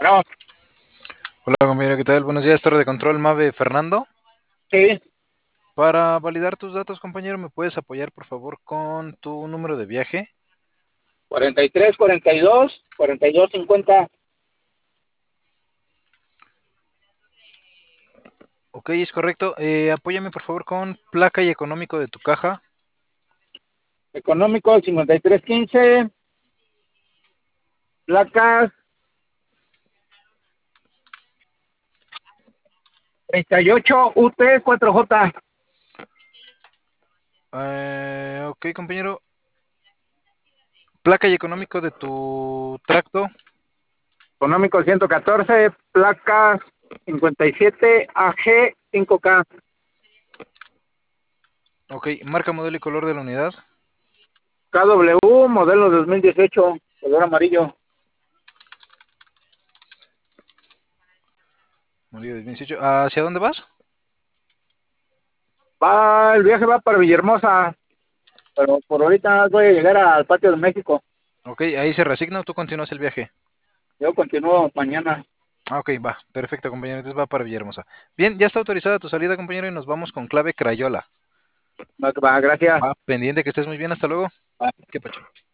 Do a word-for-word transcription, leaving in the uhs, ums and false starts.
Bueno, Hola compañero, ¿qué tal? Buenos días, Torre de Control, Mave Fernando. sí, Para validar tus datos, compañero, ¿me puedes apoyar por favor con tu número de viaje? cuarenta y tres, cuarenta y dos, cuarenta y dos, cincuenta. Ok, es correcto. Eh, apóyame por favor con placa y económico de tu caja. Económico, cincuenta y tres quince. Placas, treinta y ocho U T cuatro J. Eh, ok, compañero. Placa y económico de tu tracto. Económico, ciento catorce. Placas, cincuenta y siete A G cinco K. Ok, marca, modelo y color de la unidad. K W, modelo dos mil dieciocho, color amarillo. Modelo dos mil dieciocho. ¿Hacia dónde vas? Va, el viaje va para Villahermosa, pero por ahorita voy a llegar al Patio de México. Ok, ahí se resigna o tú continúas el viaje. Yo continúo mañana. Ah, ok, va. Perfecto, compañero. Entonces va para Villahermosa. Bien, ya está autorizada tu salida, compañero, y nos vamos con clave Crayola. Va, va, gracias. Va, pendiente, que estés muy bien. Hasta luego. Va. ¿Qué pacho?